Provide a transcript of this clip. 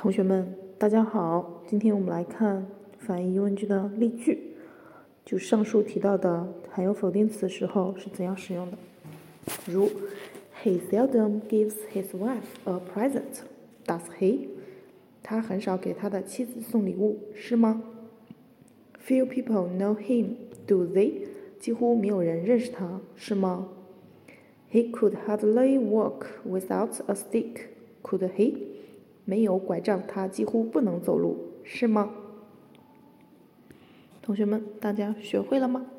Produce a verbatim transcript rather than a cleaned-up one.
同学们，大家好，今天我们来看反义疑问句的例句，就上述提到的含有否定词时候是怎样使用的。如 He seldom gives his wife a present, does he? 他很少给他的妻子送礼物，是吗？ Few people know him, do they? 几乎没有人认识他，是吗？ He could hardly walk without a stick, could he? 没有拐杖，他几乎不能走路，是吗？同学们，大家学会了吗？